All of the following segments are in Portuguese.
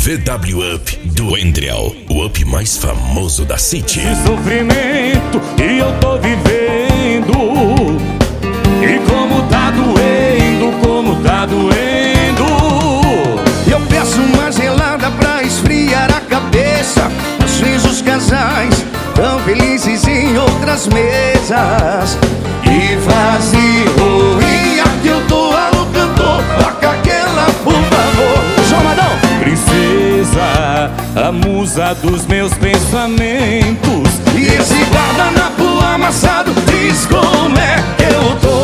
VW Up do Wendriel, o up mais famoso da City. De sofrimento que eu tô vivendo, e como tá doendo. Eu peço uma gelada pra esfriar a cabeça. Às vezes os casais tão felizes em outras mesas. E vazio, e aqui eu tô alô cantor. Toca aquela, por favor. Jomadão! Princesa, a musa dos meus pensamentos. E esse guardanapo amassado diz como é que eu tô.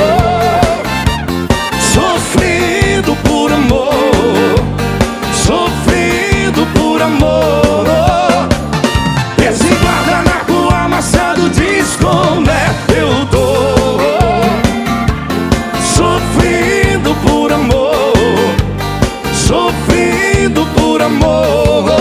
Sofrendo por amor, sofrendo por amor. Esse guardanapo amassado diz como é que eu tô. Sofrendo por amor, sofrendo por amor.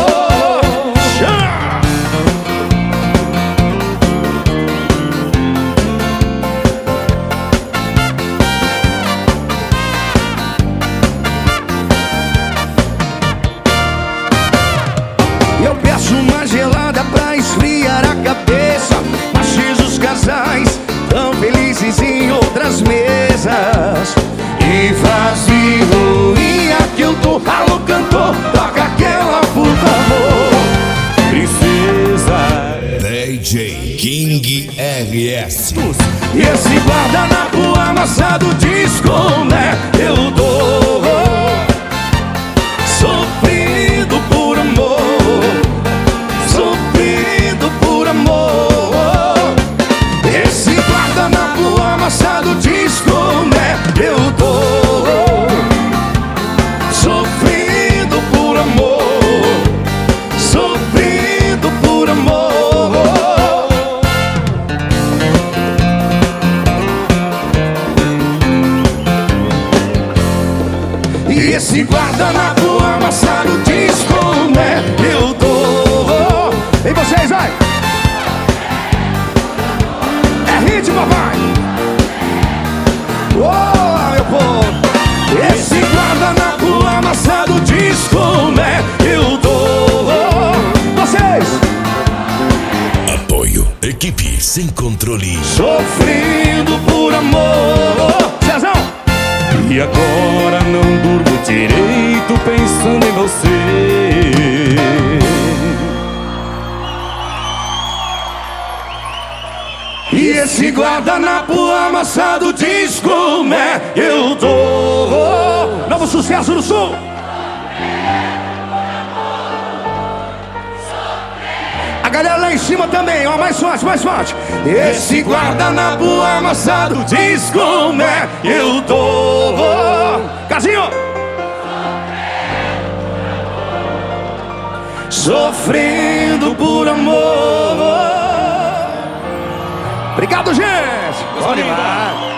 Eu peço uma gelada pra esfriar a cabeça. Às vezes os casais tão felizes em outras mesas. E vazio, e aqui eu tô, alô cantor, toca aquela, por favor. Princesa, DJ King RS. E esse guardanapo amassado diz como é que eu tô. Sofrendo por amor, sofrendo por amor. Esse guardanapo amassado diz como é que eu tô. Sofrendo por amor, sofrendo por amor. E esse guardanapo amassado diz como é que eu tô. E vocês, vai! É hit, papai! Oh, meu povo! Esse guardanapo amassado diz como é que eu tô. Vocês! Apoio, equipe sem controle. Sofrendo por amor. Cezão! e agora não durmo direito pensando em você. E esse guardanapo amassado diz como é que eu tô. Novo sucesso do Sul. A galera lá em cima também, ó, mais forte, mais forte. Esse guardanapo amassado diz como é que eu tô. Casinho. Sofrendo por amor. Obrigado, gente. Bom demais.